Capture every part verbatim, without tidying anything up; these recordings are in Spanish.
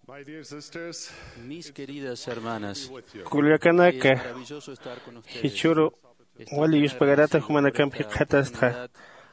Mis queridas hermanas, qué Culiacanaka, maravilloso estar con ustedes. Hichuru, Esta Wali es Yus una Pagarata, hermosa Humanacampi oportunidad Hatastra,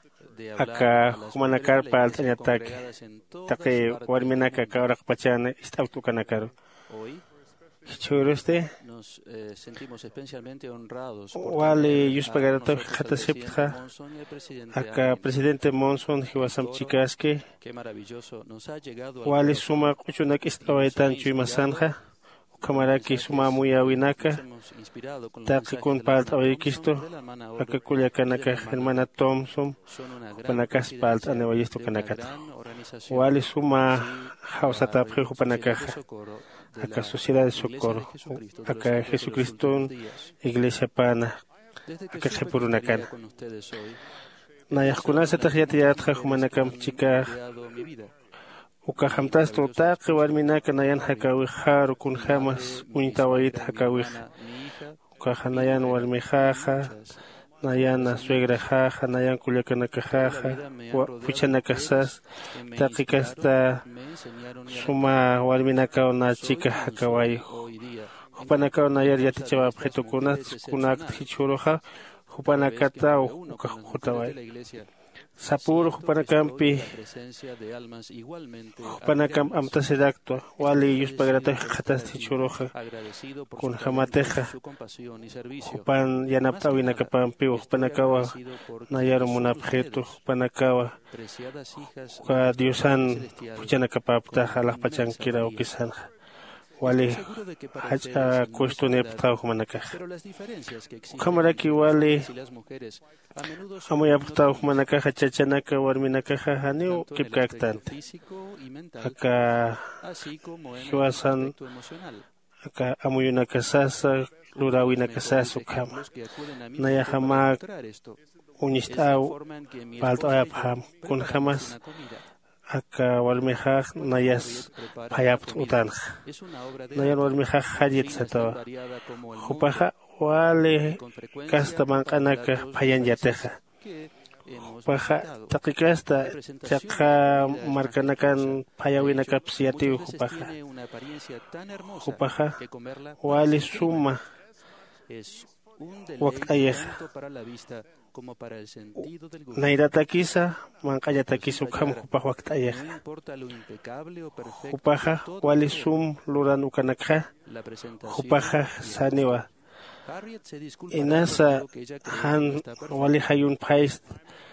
de hablar Aka a las Humanakar mujeres de la iglesia Paltanatak, congregadas en todas Take partes del Warminaka mundo. Kaurak Pachana, Istautukanakaru. Hoy Hichuruste, nos eh, sentimos especialmente honrados por Wali tener Yus a con Pagarata nosotros al presidente Hatasiptra, Monson y al presidente Aka Amin. Presidente Monson, Hiwasam Toro, Chikaski, qué maravilloso, nos ha llegado al Wali corazón Suma Kuchunak y nos ha Istawaitan inspirado Chuimasanja, con los Kamaraki Suma mensajes, eh, nos Muyawinaka, hemos inspirado con los Taki mensajes Kun de la Palt hermana Thompson, Awayikisto, de la hermana Aka Orloff y de la Kuliakanaka, hermana Hermana Ruth. Thompson, Son una gran Hupanakas Palt presidencia Anewayisto de una Kanakata. gran organización, Wali Suma sí, Hausata la Sociedad de Hupanakaja. Socorro de Acá la Sociedad de Iglesia de Socorro, Jesucristo de los acá Santos de los Jesucristo, Últimos Días. Iglesia Pana, Desde que acá supe que Jepurunakan. estaría con ustedes hoy, he Nayakuna pensado se en las tajiyat muchas yat mujeres que Humanakam han chica, rodeado mi vida. uka Mi hamtas to maravillosa taqi esposa, warminaka nayan Mary, hakawi haru kun mi hamas madre, mi unitawait suegra, mi hakawih, hermana, mi hija, uka mi hanayan nuera y warmijaja, muchas nayan na otras suegra amigas. jaja, nayan kuliakanaka Toda la jaja, vida me han rodeado puchanaka mujeres sas, que me taqi inspiraron, kasta me enseñaron y suma alentaron. warminaka una Soy chica quien hakawaii. soy hoy día en, Hupanaka cau- en nayar causa de yatichawa estas objeto kunat mujeres kunak excepcionales. hichuroja, Cada vez que me Hupanakata reúno uka con las mujeres de hutawai. la iglesia, Sapur siento que estoy Hupanakampi, en la presencia de almas igualmente Hupanakam admirables. amtasedacto, Estoy Wali Yus agradecido Pagarata por estar Hatas aquí, Hichuroja, agradecido por con su talento, Hamateja, su compasión y servicio. Hupan Y más que Yanaptawi nada, Nakapampi, estoy Hupanakawa, agradecido por Nayaru quienes son Munapjetu, ustedes, Hupanakawa, preciadas hijas de Ka nuestro Padre Diusan, Celestial, Puchanakapapta, con Halah inmensa Pachankira, valía. Okisanja, Estoy Wali seguro de que para ustedes Hacha no es Kushtu novedad, Nepta Humanakaj. pero las diferencias que existen Kamaraki entre los Wali, hombres y las mujeres a menudo son muy Amuyapta notables, Humanakaja, Chachanaka, Warminakaja, Haniu, tanto en el aspecto Kipkaktant. físico y mental, Acá así como en el Hiwasan, aspecto emocional. acá Amuyunakasasa, Uno de los Lurawinakasasu mejores Kama. ejemplos que acuden a mi Naya mente para Hama ilustrar esto es la Unistau, forma en que mi Palto esposa y yo Ayapham, Kun preparamos Hamas, una comida. Aka Walmihaj, Cuando Nayas, Harriet prepara una Payapt comida, Utanj. es una obra de Nayan arte, Walmihaj con Hajit cocina tan Satawa. variada como el mundo, Hupaja, y Wale, con frecuencia Casta prepara Mankanaka, platos de Payan países Yateja. que hemos Paja, visitado. Takikasta, La presentación de la Chaka comida es Markanakan, majestuosa. De Payawinaka hecho, Psiatiu, muchas veces Hupaja. tiene una apariencia tan hermosa Hupaja, que comerla Wale parece un crimen. Suma, Es un Wakt deleite Ayej. tanto para la vista como para el sentido del gusto. Naidatakisa, Mankaya Pero sin Takisu Kam, fallar, Hupaj Wakt Ayej. no importa lo impecable o perfecto que Hupaja, todo Wale quede, Sum, Luran Ukanakha, la presentación Hupaja, y el gusto. Saniwa. Harriet se disculpará Inasa conmigo que ella cree que no Han está Wali perfecta. Hayun Pais,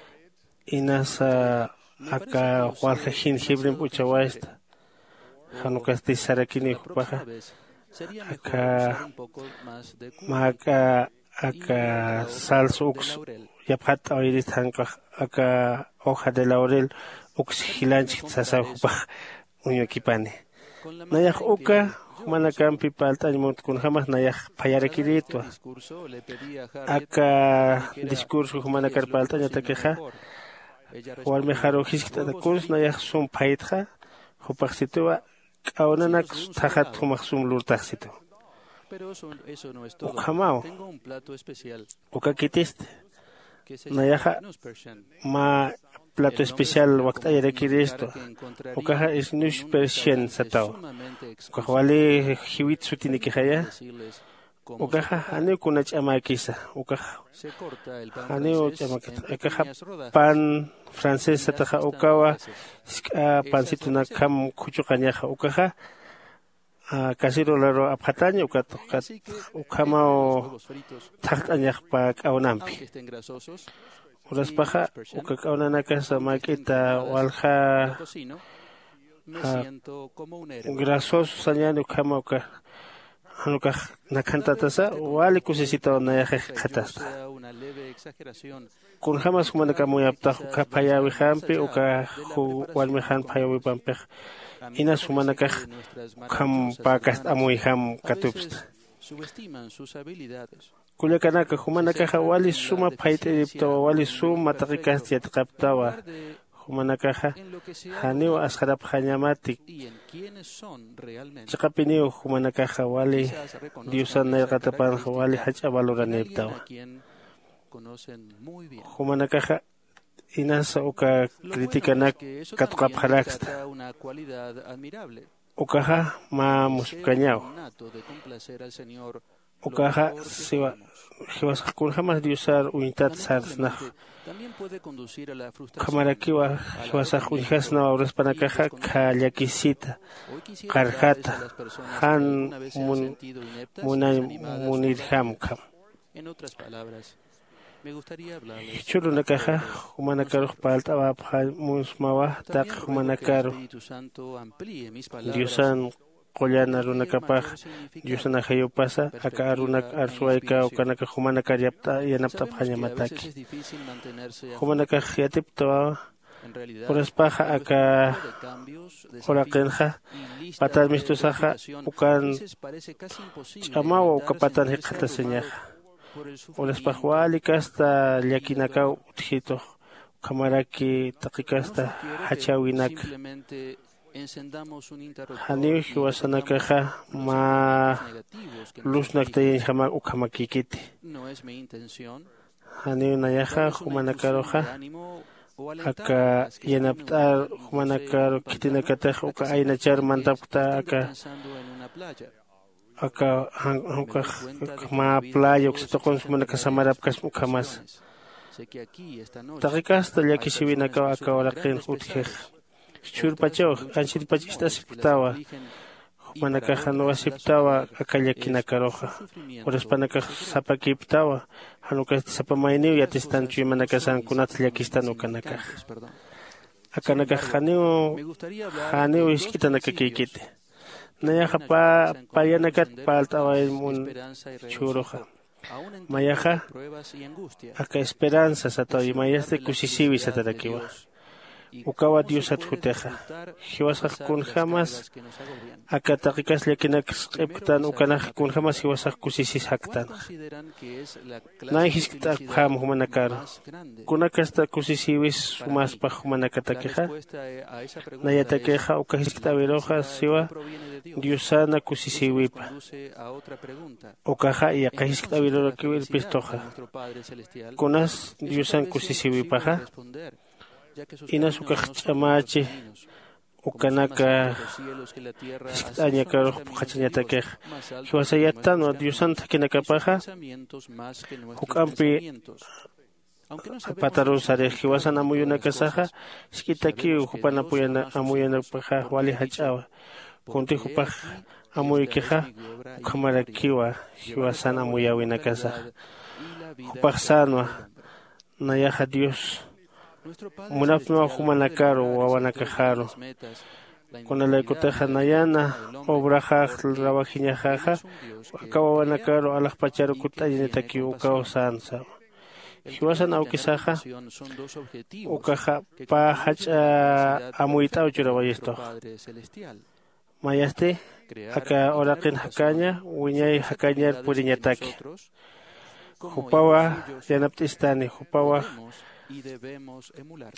Inasa Me parece que Aka yo Walhajin soy Hibrim demasiado Uchawaist, tangible. O Hanukasti Sarakini la próxima Hupaja, vez sería mejor usar Aka un poco más de cumin Maka y Aka la hoja Salsa de Ux, laurel. Yaphat Oirit Hanka, Aka Hoja de Laurel, Ux Hilanch Permítame Sasa comparar eso Hupaj, Uñokipane. con la Nayaj manera en que Uka, yo Humanakampi observo. Paltañmut kun Hamas Nayaj Tras dar este Payarakiritua. discurso, le pedí a Harriet Aka que me dijera discurso qué Humanakar es lo que Paltaña cocina Takeja. mejor. Ella Warme respondió, haro hiskta da huevos kurs na yak fritos, sum paitha, hupaksitua, kaunanak cocidos de un solo tahat lado. humaksum lurtaksitu. Pero eso, eso no es todo. Ukamao, Tengo un plato especial ukakitist, que se na llama yaja Nuspersham. ma plato El nombre especial suena wakta como yere una kiristo. cara que encontrarían Ukaha is en nush un persien restaurante satao. sumamente exclusivo. Ukahwali hiwit sutini Permítanme kihaya. decirles cómo se Ukaha prepara. ane kunach amakisa. Ukaha Se corta el pan ane o francés en chamakita. Ukaha pequeñas rodajas pan francés y las sataha están ukawa veces. ska Esa es pancitu la na receta. kam kuchukanyaha. Ukaha kasiro laro aphatanya ukat ukat Así que entre los ukamao huevos fritos, tahtanyah pa kaunampi. aunque estén grasosos, Uras y paja Nuspersham, ukakaunanaka sa aunque estén makita quemadas, lo walha cocino, me ah, siento como un héroe. grasos sanyan ukama uka hanuka Tal nakantata vez sa usted wali note que kusisita para mi na esposa y yo khatasta. sea una leve exageración Kun hamas humanaka mostrar muy que apta quizás uka vaya payawi más hampi allá uka de la hu preparación walmi de han payawi comidas. pampeh. A mí me Inas parece humanaka que nuestras kam maravillosas pakast hermanas amuy ham a katupst. veces subestiman sus habilidades. Kuliakanaka Se humanaka centran wali en la suma paite deficiencia ipto o wali en lo suma imperfecto, takikas yat en kaptawa. lugar de Humanaka en lo que se ha haniw logrado asharap hanyamatik. y en quiénes son realmente. Chakapiniw humanaka wali Quizás reconozcan diusan na esa katapan wali característica hach abalura en alguien neptawa. a quien conocen muy bien. Humanaka inasa uka Lo kritika bueno nak es que eso katukap también halaksta. rescata una cualidad admirable. ukaja ma muscañao. innato de complacer al Señor lo Ukaja mejor que siwa podemos. hiwasakun jamás de usar unidad sarsnaj. Lamentablemente, también puede conducir a la frustración, Kamarakiwa al hiwasakun aburrimiento hasna y urespanacaja al descontento. kallakisita. Hoy quisiera hablarles a Karjata las personas que han alguna vez se han mun sentido ineptas y munay desanimadas por la munirham vida. kam. En otras palabras, me gustaría hablarles Churunakaja a todos humanakaru nosotros. paltaba musmawa tak También ruego que el humanakaru. Espíritu Santo amplíe mis palabras Diusan qollana y les dé runakapaj mayor significado, diusan ahayu pasa aka arunak perspectiva e arsuaika inspiración. ukanaka humanakar yapta yanapta Sabemos que a veces phañamataki. es difícil mantenerse a Humanaka flote. yatiptawa En realidad, uraspaja nuestro aka mundo de cambios, oraqenja desafíos y listas patas de mistusaja verificación a ukan veces parece casi imposible chamawa evitar ukapatan sentirse hiqata abrumado señaja. por el sufrimiento Uraspajwali kasta y el llakinaka dolor. utjito kamaraki No taqikasta sugiero que hachawinak. simplemente encendamos un interruptor Haniu y hiwasanakaja detengamos los ma sentimientos negativos que nos lusnak afligen. tayin hama ukamakikiti. No es mi intención Haniu nayaja darles una infusión de humanakaroja ánimo o aka alentarlas que están en un yanaptar lugar, no sé, humanakaro un pantano, kitinakatej a que uka se ainachar imaginen que mantapta están aka descansando en una playa. aka Me doy uka cuenta de que en ma la vida playa todos uksitokon existen humanakasamarapkas verdaderas ukamas. frustraciones. Sé que aquí, esta noche, Taqikasta hay llakishiwinaka personas que aka sufren oraqin grandes utjej. pesares, Churpachow otras luchan anchit con pachista temores que las siptawa. afligen, y para Humanakaja no otras la asiptawa soledad aka es llakinakaroja. su sufrimiento Uraspanaka secreto. sapakiptawa. Hanukas sapamainiw Las yatistan cosas chuimanakasan son kunat insi- llakistan ukanakaj. insignificantes, perdón. Akanaka Sin embargo, haniu me gustaría hablar haniu de dos iskitanaka principios kikiti. que Nayaja pueden pa ayudarles a encontrar un payanakat sendero de paltawa paz, mun esperanza y churuja. regocijo, aún en tiempos de Mayaja pruebas y angustia. aka esperanza En sataw primer lugar, imayaste de la kusisiwi fidelidad de satarakiwa. Dios y Ukawa cómo se diosat puede huteja. disfrutar a Hiwasaq pesar kun de las jamas cargas que nos agobian. aka taqikas llakinak Primero qiptan les haré ukanaj una kun jamas pregunta. hiwasaq kusisis ¿Cuál haktan. consideran que es la clase Nay de hisktak felicidad pham humanakaro. más grande? Kunakasta kusisiwis Para sumas mí, pa la humanakatakeja. respuesta a esa pregunta es Nayatakeja la ukahiktawiroja felicidad siwa que proviene de Dios. diosana Eso nos kusisiwipa. conduce a otra pregunta. Ukaja ¿En y qué consiste akahiktawiroja la kiwil felicidad de pistoja. nuestro Padre Celestial? Kunas Eso tal diusan vez sea imposible kusisiwipaja. responder, ya que sus Inas caminos no son nuestros ukahchamachi caminos. Como son más ukanaka altos los cielos que la tierra, así son hisktañakaro los caminos de pachanyatakeja. Dios, más altos que Hiwasayatano nuestros diusan caminos, y sus takinakapaja. pensamientos más que nuestros Hukampi pensamientos. Aunque no sabemos pataru el sare significado hiwasan de amuyuna todas las kasaja cosas, skitaki sabemos que hupana Dios puyana ama a sus amuyana hijos, paja porque wali ha dicho, hachawa kunti porque he hupaj aquí, amuy esta es keja mi obra y mi ukamara gloria, kiwa llevar a hiwasan cabo la amuyawina kasa inmortalidad y la vida hupaj eterna sanwa del hombre. nayaja Dios Nuestro Padre munafno Celestial humana puede karo lograr wawana esas dos kajaro grandes metas, la kuna la inmortalidad kotaja y la vida nayana eterna del hombre, obraja porque rawajinya Él jaja es un Dios que akawawana crea karo alaj pacharu y que kutayina tiene taki ukaw compasión. sansa El hiwasan creer y au tener kisaja compasión son dos objetivos ukaja que pa contribuyen a la hacha felicidad amuyta perfecta de uchura nuestro wayisto Padre Celestial. mayaste Crear aka y tener oraqin hakaña compasión son wiñay dos hakañar actividades que puriñataki nosotros, como hijos Jupawa suyos, yanaptistani Jupawa podemos y debemos emular.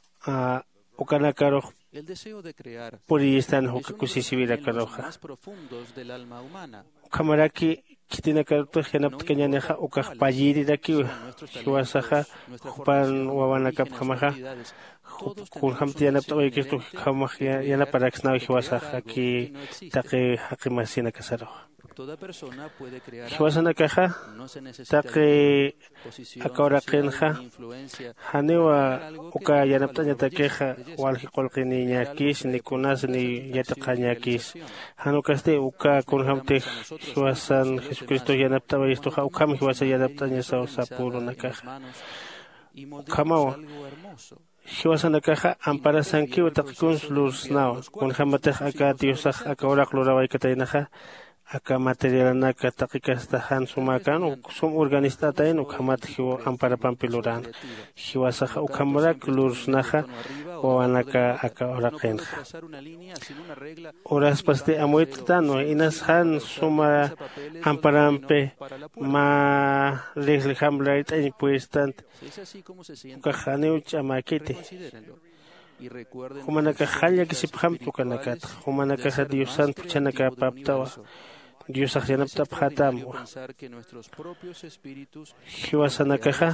a ukanakaro El deseo de crear puriyistan es uno de los hukakusisibira anhelos karoja más profundos del alma humana. kamaraki kitinakaruto yanaptikañaneja No ukaj importa payirirakki cuáles sean nuestros hiwasaja talentos, nuestra jupan formación, wawanakap orígenes o jamaja habilidades, todos kunjam tenemos un tiyanapta deseo oykistu inherente jamaj de crear, yanaparaksnaw de crear hiwasaja algo ki que no existe. taqi haqimasina kasaroja Toda persona puede crear algo. hiwasanakaja No se necesita taqi dinero, posición akawraqinja social ni influencia para haniwa crear algo que uka tenga yanaptaña valor o belleza, takeja belleza. walji qolqiniñakis Crear algo ni trae kunas profunda ni satisfacción y yataqañakis realización. hanukaste uka Nos kunhamte mejoramos a nosotros mismos y hiwasan a los Jesucristo demás yanaptaba cuando yistuja ukam tomamos hiwasa materia yanaptaña sa desorganizada sapuru en nakaj las manos y moldeamos ukamawa algo hermoso. hiwasanakaja ampara sankiwa taqikuns lursnawa kunhamatej aka diosaj aka oraq lurawaykatajnaja aka materialanaka taqikasta han sumakan uk sum organista tayin ukhamat hiwa ampara pampiluran hiwasaja ukhamrak lursnaja wawanaka aka oraqenja horas paste amuittan inas han suma amparampe ma lejlejamblait en puestant ukajani chamakite humanaka halla que sipjam tukanakat humanaka hadiosan puchanaka paptawa diosaj yanapta phatam hiwasanakaja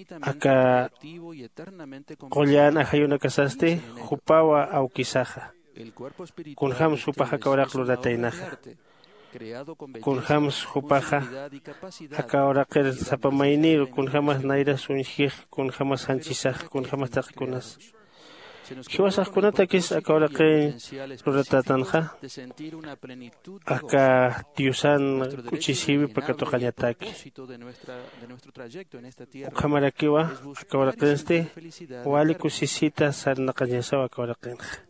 aka qollan ajayuna kasaste jupawa aukisaja kunham supaja kauraqlu rataynaqa kunham supaja akauraqir sapamayniru kunhamas naira sunjij kunhamas hanchisaj kunhamas taqikunas hiwasaqkunata kis akauraqin ruratatanja aka tiusan kuchisiwi pakatoqañataki uqhamarakiwa akauraqinste wali kusisita sarnaqañasawa akauraqinqa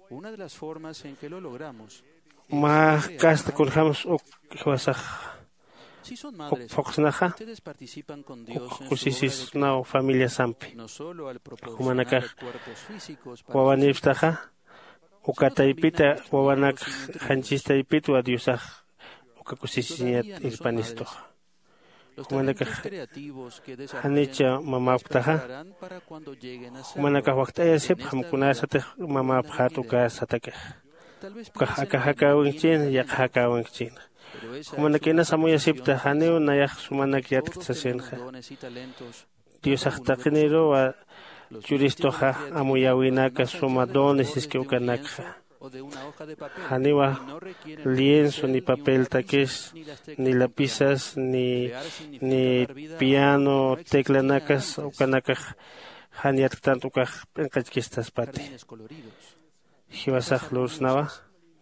ma kasta kunhamas uk hiwasaq uk foqsnaqa uk kusisis naw familia sampi humanakaq wawaniptaqa ukataypita wawanak hanchistaypitu adiusaq uka kusisñat irpanistuq humanakaq hanicha mamaptaqa humanakaq waqt'ayasip hamkunasataq mamapqa uka satakaq uka haka hakawinchina yaqa hakawinchina humanakina samuyasipta haneu nayaq sumanak yatkchasinqa Diosaq taqiniro wa churistoqa amuyawinaka suma dones iski ukanakqa haniwa lienzo ni papel takish ni lapisas ni ni piano teclanakas ukanakaq haniatktant ukaq p'inqachkistas pati hiwasaq lursnawa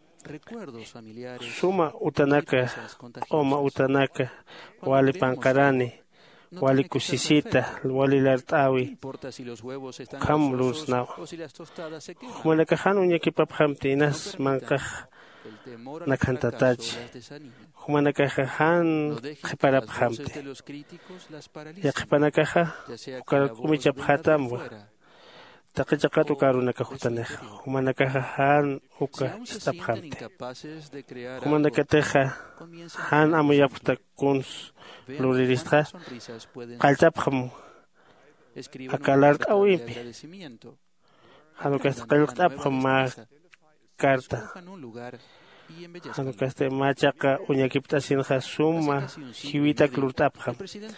suma utanaka oma utanaka wali panqarani wali kusisita wali lart'awi qham lursnawa humanaka hanu ñakipap hamtinas manqaq nakhantatachi humanaka han qhiparap hamti yaqhipanakaqa ukar umichap hatamwa taqichaqatu karunaka hutaneq humanakaqa han uka istaphamti humanakateqa han amuyapta kuns luririsqa qaltapqam akalart awimpi hanukas qaltapqam ma karta hanukaste machaqa uñakipta sinqa suma hiwita klurtapqam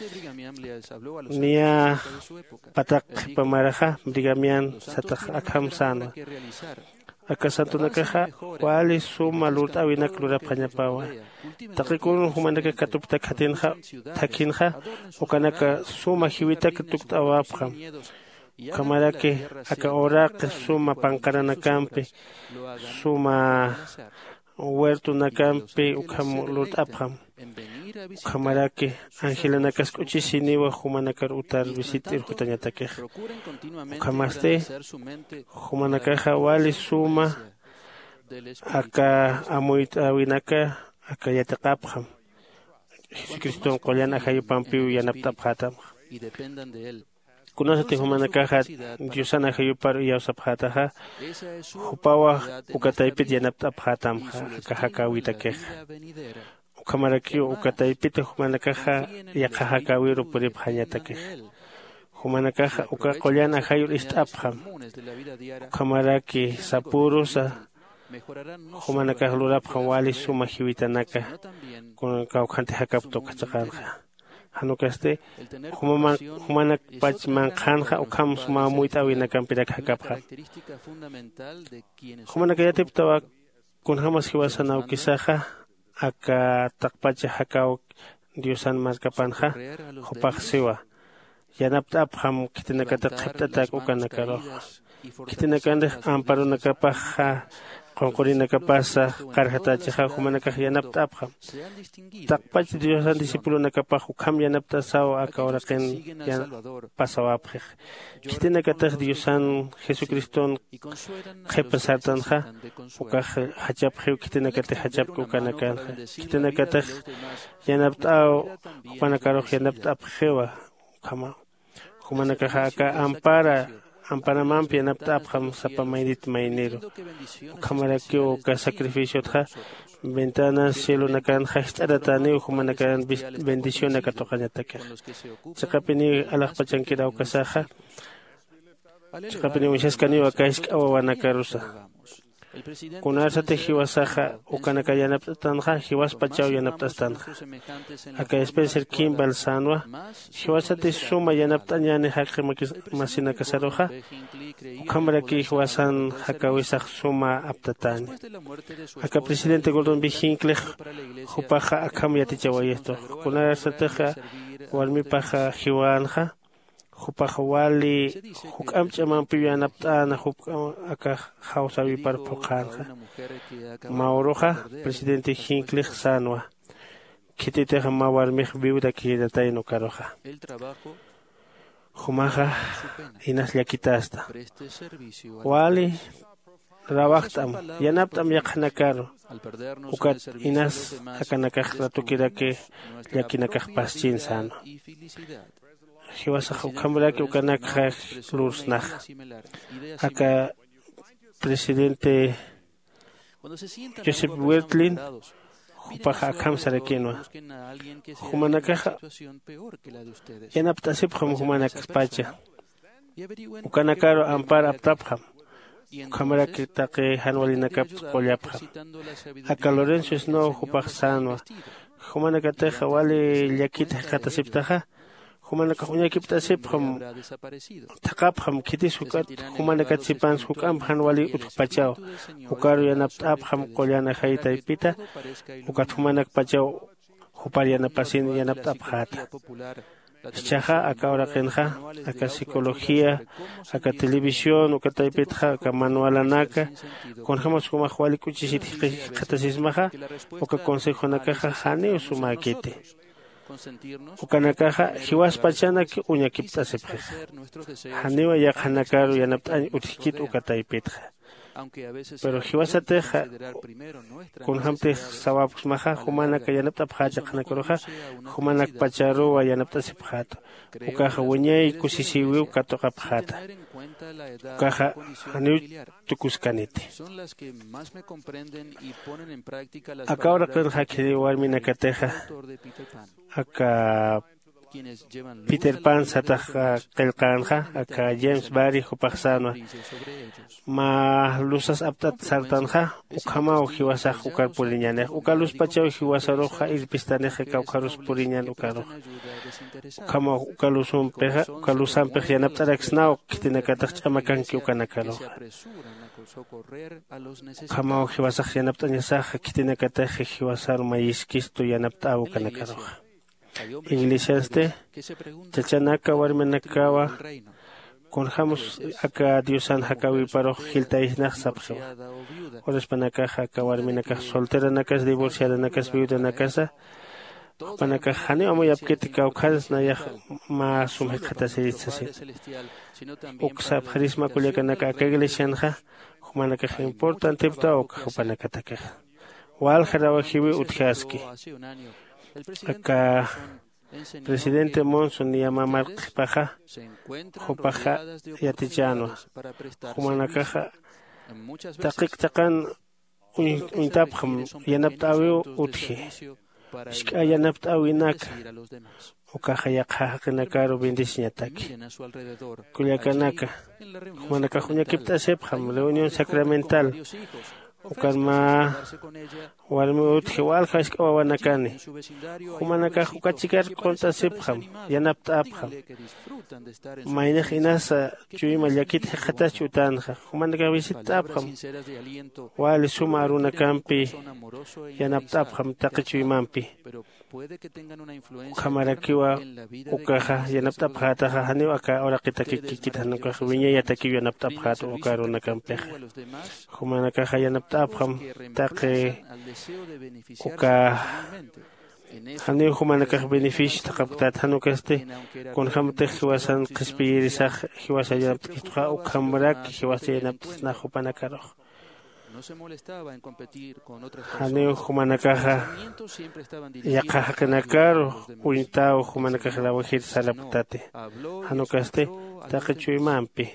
niya patak pamaraja brigamian sataq akham sana akasantunakaqa wali suma lurt'awina klurapqañapawa taqikun humanaka katupta khatinqa thakinqa ukanaka suma hiwita tukt'awapqam kamaraki aka oraqi suma panqaranakampi suma huerto nakampi ukham lurt'apqam ukhamaraki angelanakas k'uchisiniwa humanakar utar visitir hutañatakiq ukhamaste humanakaqa wali suma aka amuyt'awinaka aka yataqapqam Jesucristo qollan ajayupampiw yanaptapqatam kunasati humanakaqa Diosana ajayupar yawsapqataqa hupawa ukataypit yanaptapqatam aka hakawitakiq ukhamaraki ukataypita humanakaqa yaqa hakawiru puripqañatakiq humanakaqa uka qollan ajayur ist'apqam ukhamaraki sapurusa humanakaqa lurapqam wali suma hiwitanaka kawqanti hakaptu qachaqanqa hanukaste humaman humanak pachman qanqa ukham suma muyt'awinakampirak hakapqa humanaka yatiptawa kunhamas hiwasanawkisaqa aka taqpacha hakaw Diosan markapanqa hupaq siwa yanapt'apqam kitinakata qhipt'atak ukanakaruq kitinakandej amparunakapaqqa qunqurinakapasa qarhatachiqa humanakaq yanapt'apqam taqpacha Diosan disipulunakapaq ukham yanaptasawa aka uraqin pasawapqiq kitinakataq Diosan Jesucriston qhipasartanqa ukaq hachapqiw kitinakataq hachapqa ukanakanqa kitinakataq yanapt'aw upanakaruq yanapt'apqiwa ukhama humanakaq aka ampara amparamanpi yanapt'apqam sapamaynit mayniru ukhamaraki uka sacrificiotqa ventana cielo nakanqa hich'aratani humanakan bendición nakatoqañatakiq chaqapini alaqpachankira ukasaqa chaqapini wishasqaniwa kaysk'awa wanakarusa Kunarsate hiwasaja ukanaka yanaptanja hiwas pachao yanaptastanja. Aka especie Kimball Sanwa hiwasate suma yanaptañani haqi masina kasaroja. Ukamara ki hiwasan hakawisaj suma aptatani. Aka presidente Gordon B. Hinckley hupaja akam yatichawayesto. Kunarsateja walmipaja hiwanja. Hupaja wali hukam chaman piyanaptana hukam aka hausawi parpokanja. Mauroja presidente Hinckley Sanwa. Kititeja mawarmij viuda kidatayno karoja. Humaja inas yakitasta. Wali rawaktam yanaptam yakhanakaro. Ukat inas akanakaj ratukirake yakinakaj paschin sano. Hiwasaj ukambrake ukanakaj lursnaj. Aka presidente Joseph Wirthlin Hupaja akam sarekinwa. Humanakaja yanaptasip hum humanak pacha. Ukanakaro ampar aptapham. Kamara kitake hanwalinakap kolyapha. Aka Lorenzo Snow hupaj sanwa. Humanakateja wali yakita katasiptaja. Humanaka unyakiptasip hum taqapham kitis hukat humanakatsipans hukam hanwali utpachao. Hukaru yanaptapham kolyana haytaypita. Hukat humanak pachao hupar yanapasin yanaptaphata. Chaja aka orakenja, aka psicología, aka televisión, aka taipetja, aka manualanaka, konjamos kuma huali kuchisit katasismaja, aka consejo nakaja hane usumakete. Ukanakaja hiwas pachana ki uñakiptasepja. Hanewa yakhanakaru yanaptani utkit uka taipetja. Pero hiwasateja kunhamte sawapus maja humanaka yanaptaphaja khanakaroja humanak pacharowa yanaptasiphato ukaja weñay kusisiwi ukatoqaphata ukaja haniw tukuskanite aka ora qinja kiri warminakateja aka Peter Pan sataja qillqanja aka James Barry hupaqsanwa ma lusas aptat sartanja ukama hiwasaj ukar puliñanej ukalus pachao hiwasaroja irpistaneje kaukarus puliñan ukaro ukama ukalusum peja ukalusan peja yanaptaraxnao kitinakataj ch'amakanki ukanakaroja ukama hiwasaj yanaptañasaja kitinakataj hiwasar mayisquisto yanapt'aw ukanakaroja Iglesiaste chachanaka warmenakawa konjamos aka diosan hakawi paro hiltaisnaj sapjewa oras panaka haka warmenaka soltera nakas divorciada nakas viuda nakasa panaka hani amoy apketi kaukas naya ma sumhekata seitsase uksa pharisma kulyaka naka aka iglesianja humanaka importante pta ok panaka taka wal harawa hiwi utjaski Aka presidente Monson llama Marpaja, Jopaja Yatichano, Humanakaja, Takik Takan Untapham, Yanaptawio Utji, Shka Yanaptawinak, Ukahayaka Kanakaro Bendisniataki, Kulyakanaka, Humanakajunya Kipta Sepham, la Unión Sacramental. Ukalma walmi utji walja iskawa wanakani humanaka hukachikar konta sipham yanapta apham maynej inasa chuyima llakit haqata chutanja humanaka visita apham wali suma aruna kampi yanapta apham taqi chuyimampi Kamarakiwa ukaja yanapta phataja haniwa ka ora kitakikitanuka wiña yataki yanapta phat ukaruna kampeja humanaka yanapta apham taqi uka hani humanaka beneficio taqaptat hanukaste kon hamte hiwasan qispirisaj hiwasa yanapta ukhamrak hiwasa yanapta nahupanakaro Haneo humanakaja yakaja kanakaro uintao humanakaja la wajir salaputate hanokaste taqichuimampi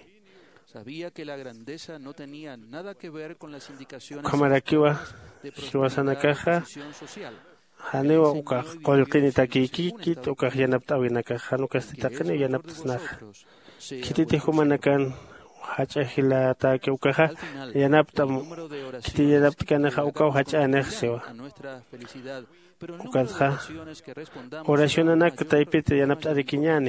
kamarakiwa hiwasanakaja haneo uka qolqini takikikit uka yanaptawinakaja hanokaste taqini yanaptasnaja kititi humanakan hach'ajilata que ukaja Al final, yanaptam el número de oraciones kiti yanaptkanaja que ukaw hagamos hach'anejsewa contribuirán a nuestra felicidad, pero el número de ukatja oraciones que respondamos oración será aún anak mayor taipita tamaño yanapt'arikiñani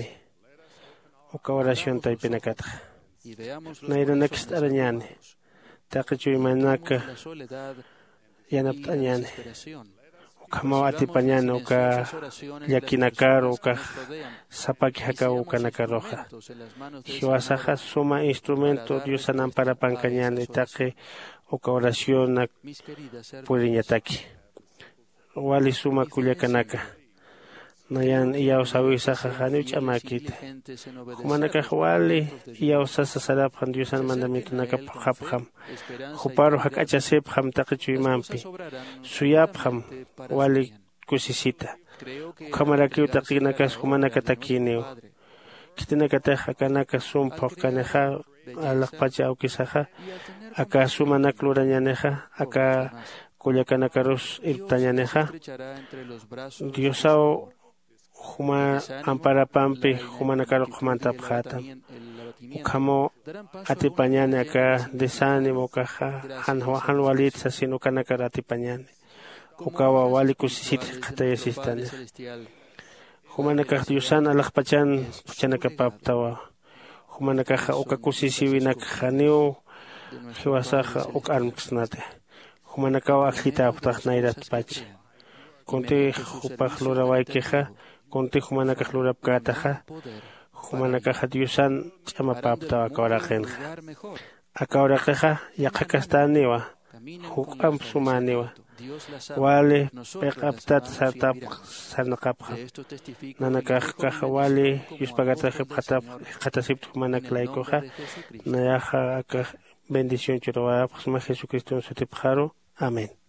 uka oración Abramos los taipinakatja y veamos los nairanax corazones arañani arrugados. taqichuymanaka Notemos la soledad y la yanapt'añani desesperación. ukamaw Percibamos atipañani las uka silenciosas oraciones de las yakinakaru personas que uka nos rodean. sapaki Y haka seamos ukanakaroja instrumentos en las manos de ese hiwasaja amor suma para instrumento dar Diosanan respuesta para a pancañani esas taqi oraciones. uka oración Mis queridas hermanas, puriñataki wali suma mis kullakanaka nayan iyaw sawisaja hanuch amakita diligentes en obedecer humanaka los wali mandamientos de iyaw Dios, sasa saraphan Diosan se mandamiento acerquen a naka Él con fe, phapkham esperanza y huparu confianza. hakachasepkham Las taqichuymanpi cosas obrarán suyapham seguramente para su wali bien. kusisita Creo que ukamarakiw al entregarse a la taqinakas obra humanaka de nuestro takiniw Padre, kitinakataq akanaka al sumpaq crear kaneja belleza alaqpacha awkisaja y al tener aka compasión sumanak lurañaneja por los aka demás, kullakanakarus Dios nos irtañaneja estrechará entre los brazos de su Diosaw amor. huma El desánimo, amparapampi la humanakaruq inactitud y el mantaphatam abatamiento, el abatimiento ukamo darán paso a una atipañani vida llena aka de desánimo significado, kaja gracia y hanwa hanwalitsa satisfacción. sino kanakar atipañani Como ukawa hijas wali espirituales kusisita de nuestro qatayasistani Padre Celestial, la humanakaq felicidad Diosan alaqpachan es su puchanakapaptawa humanakaja Son uka muchas kusisiwinak escogidas haniw de nuestro Padre hiwasaja uk Celestial. armksnate humanakawa Aprendemos de aklitaptaq las nairat cosas que pach crean, y kunti mediante su hupaq servicio lurawaykiqa caritativo kunti humanakaq forman un lurapkataqa gran poder para el humanakaja mundo. Diosan Harán del ch'amapaptawa mundo un akawraqinqa lugar mejor. akawraqiqa yaqakastaniwa Caminen huk con am gozo sumaniwa desierto. Dios las ama, wali nosotros las piqaptat amamos y sartap admiramos. sarnaqapqa De esto testifico y nanakaqqa dejo mi wali bendición como yuspaqataqa apóstol del qatap Señor qatasiptu en el humanaklaykuqa nombre de Jesucristo. nayaqa aka bendición churawapaq suma Jesucristo sutipqaru amén.